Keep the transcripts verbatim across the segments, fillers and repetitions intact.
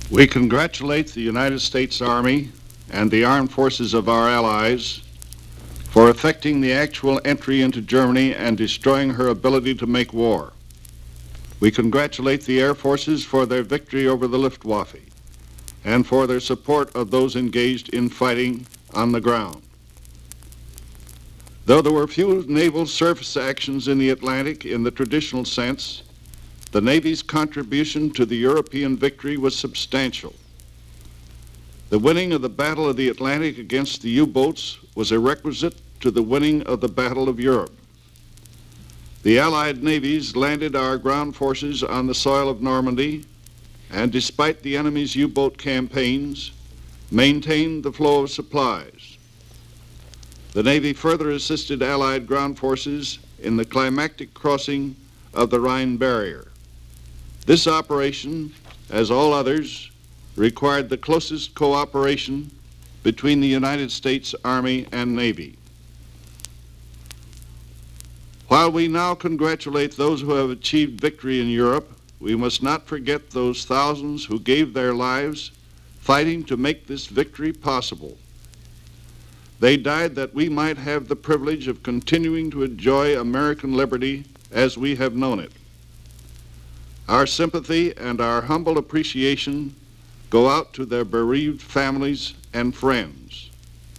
We congratulate the United States Army and the armed forces of our allies for effecting the actual entry into Germany and destroying her ability to make war. We congratulate the Air Forces for their victory over the Luftwaffe and for their support of those engaged in fighting on the ground. Though there were few naval surface actions in the Atlantic in the traditional sense, the Navy's contribution to the European victory was substantial. The winning of the Battle of the Atlantic against the U-boats was a requisite to the winning of the Battle of Europe. The Allied navies landed our ground forces on the soil of Normandy, and despite the enemy's U-boat campaigns, maintained the flow of supplies. The Navy further assisted Allied ground forces in the climactic crossing of the Rhine barrier. This operation, as all others, required the closest cooperation between the United States Army and Navy. While we now congratulate those who have achieved victory in Europe, we must not forget those thousands who gave their lives fighting to make this victory possible. They died that we might have the privilege of continuing to enjoy American liberty as we have known it. Our sympathy and our humble appreciation go out to their bereaved families and friends.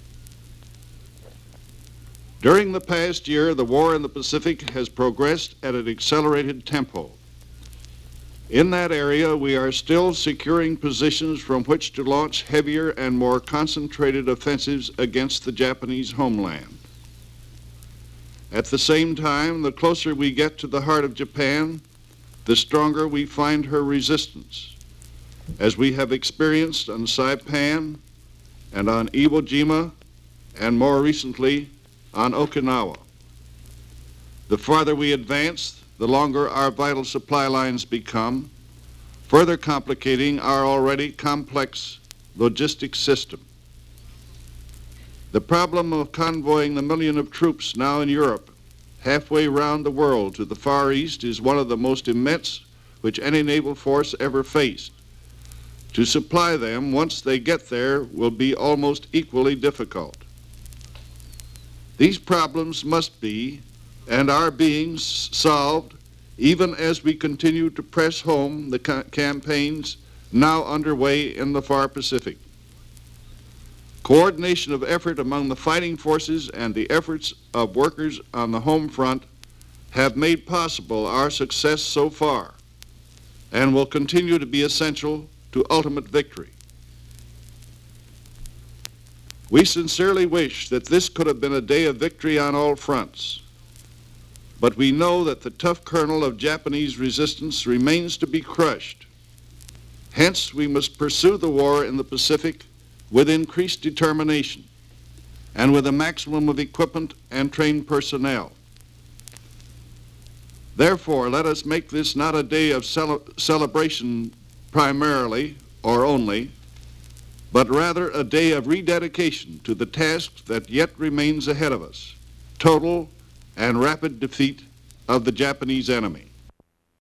During the past year, the war in the Pacific has progressed at an accelerated tempo. In that area, we are still securing positions from which to launch heavier and more concentrated offensives against the Japanese homeland. At the same time, the closer we get to the heart of Japan, the stronger we find her resistance, as we have experienced on Saipan and on Iwo Jima, and more recently on Okinawa. The farther we advance, the longer our vital supply lines become, further complicating our already complex logistics system. The problem of convoying the million of troops now in Europe halfway round the world to the Far East is one of the most immense which any naval force ever faced. To supply them once they get there will be almost equally difficult. These problems must be and are being solved even as we continue to press home the ca campaigns now underway in the far Pacific. Coordination of effort among the fighting forces and the efforts of workers on the home front have made possible our success so far and will continue to be essential to ultimate victory. We sincerely wish that this could have been a day of victory on all fronts, but we know that the tough kernel of Japanese resistance remains to be crushed. Hence, we must pursue the war in the Pacific with increased determination and with a maximum of equipment and trained personnel. Therefore, let us make this not a day of cele celebration primarily or only, but rather a day of rededication to the task that yet remains ahead of us, total and rapid defeat of the Japanese enemy.